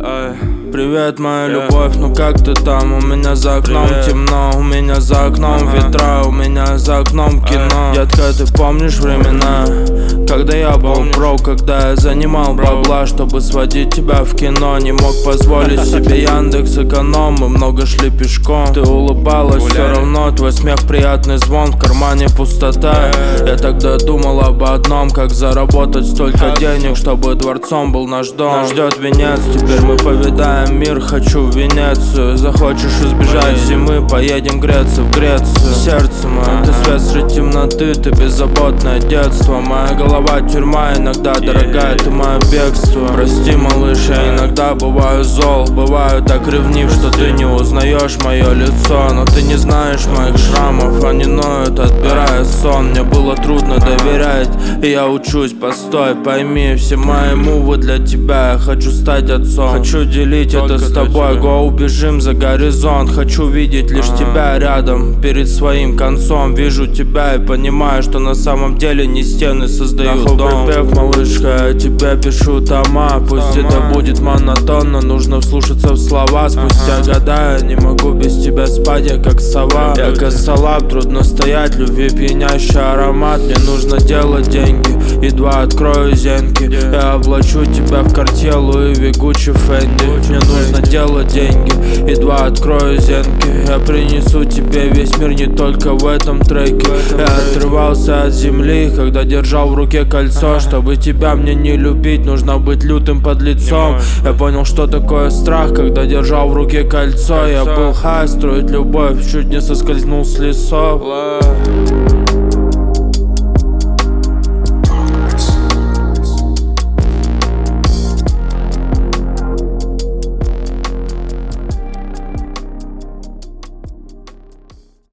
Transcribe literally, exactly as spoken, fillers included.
Привет, моя любовь, ну как ты там? У меня за окном Привет. темно, у меня за окном ага. ветра, у меня за окном кино. Детка, ты помнишь времена, когда я был бро, когда я занимал бабла, чтобы сводить тебя в кино? Не мог позволить себе Яндекс эконом, мы много шли пешком. Ты улыбалась, все равно твой смех приятный звон, в кармане пустота. Я тогда думал об одном, как заработать столько денег, чтобы дворцом был наш дом. Нас ждет венец, теперь мы повидаем мир, хочу в Венецию. Захочешь избежать зимы, поедем греться в Грецию. Сердце мое, ты свет среди темноты, ты беззаботное детство. Моя голова тюрьма, иногда дорогая, ты мое бегство. Прости, малыш, я иногда бываю зол, бываю так ревнив, что ты не узнаешь мое лицо. Но ты не знаешь моих шрамов, они ноют, отбирая сон. Мне было трудно доверять, и я учусь, постой, пойми, все мои мувы для тебя. Я хочу стать отцом, хочу делить это с тобой. Го, убежим за горизонт, хочу видеть лишь ага. тебя рядом, перед своим концом. Вижу тебя и понимаю, что на самом деле не стены создают Нахуй дом. Припев, малышка, я тебе пишу тома. Пусть тома. это будет монотонно, нужно вслушаться в слова. Спустя ага. года я не могу без тебя спать, я как сова. Я косолап, трудно стоять, любви пьянящий аромат. Мне нужно делать деньги, едва открою зенки. Я облачу тебя в Cartier, Louis V, Gucci, Fendi. Мне нужно делать деньги, едва открою зенки. Я принесу тебе весь мир, не только в этом треке. Я отрывался от земли, когда держал в руке кольцо. Чтобы тебя мне не любить, нужно быть лютым подлецом. Я понял, что такое страх, когда держал в руке кольцо. Я был хай, строить любовь, чуть не соскользнул с лесов.